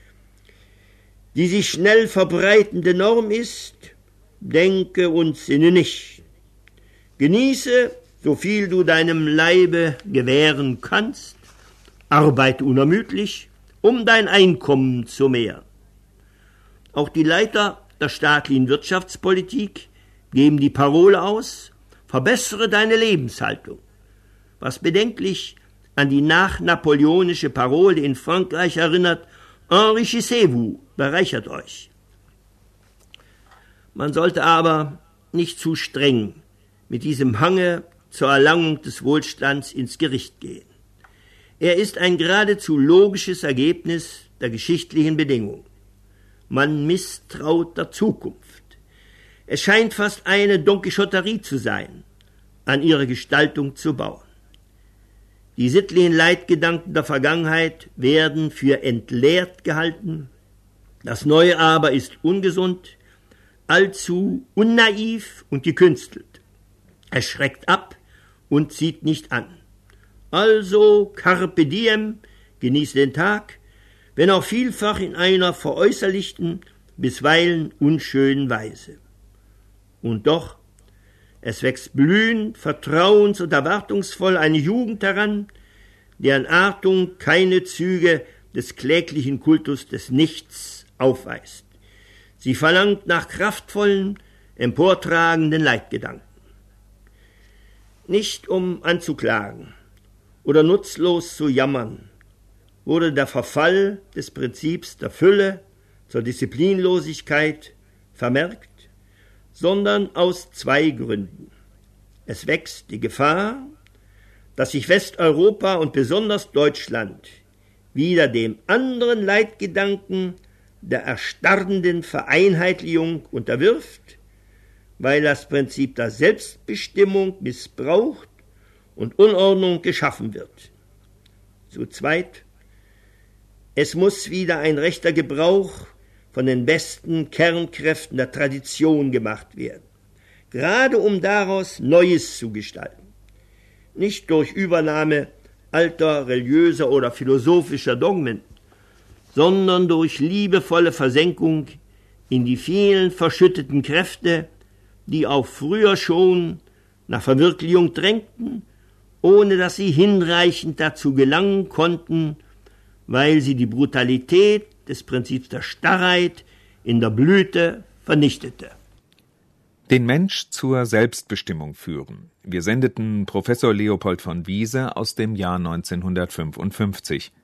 D: Die sich schnell verbreitende Norm ist, denke und sinne nicht. Genieße, so viel du deinem Leibe gewähren kannst, arbeite unermüdlich, um dein Einkommen zu mehren. Auch die Leiter der staatlichen Wirtschaftspolitik geben die Parole aus, verbessere deine Lebenshaltung, was bedenklich an die nachnapoleonische Parole in Frankreich erinnert, enrichissez-vous, bereichert euch. Man sollte aber nicht zu streng mit diesem Hange zur Erlangung des Wohlstands ins Gericht gehen. Er ist ein geradezu logisches Ergebnis der geschichtlichen Bedingungen. Man misstraut der Zukunft. Es scheint fast eine Don Quixoterie zu sein, an ihre Gestaltung zu bauen. Die sittlichen Leitgedanken der Vergangenheit werden für entleert gehalten. Das Neue aber ist ungesund, allzu unnaiv und gekünstelt. Es schreckt ab und zieht nicht an. Also carpe diem, genieß den Tag, wenn auch vielfach in einer veräußerlichten, bisweilen unschönen Weise. Und doch, es wächst blühend, vertrauens- und erwartungsvoll eine Jugend heran, deren Artung keine Züge des kläglichen Kultus des Nichts aufweist. Sie verlangt nach kraftvollen, emportragenden Leitgedanken. Nicht um anzuklagen oder nutzlos zu jammern, wurde der Verfall des Prinzips der Fülle zur Disziplinlosigkeit vermerkt, sondern aus zwei Gründen. Es wächst die Gefahr, dass sich Westeuropa und besonders Deutschland wieder dem anderen Leitgedanken der erstarrenden Vereinheitlichung unterwirft, weil das Prinzip der Selbstbestimmung missbraucht und Unordnung geschaffen wird. Zu zweit, es muss wieder ein rechter Gebrauch von den besten Kernkräften der Tradition gemacht werden, gerade um daraus Neues zu gestalten. Nicht durch Übernahme alter religiöser oder philosophischer Dogmen, sondern durch liebevolle Versenkung in die vielen verschütteten Kräfte, die auch früher schon nach Verwirklichung drängten, ohne dass sie hinreichend dazu gelangen konnten, weil sie die Brutalität des Prinzips der Starrheit in der Blüte vernichtete.
A: Den Mensch zur Selbstbestimmung führen. Wir sendeten Professor Leopold von Wiese aus dem Jahr 1955.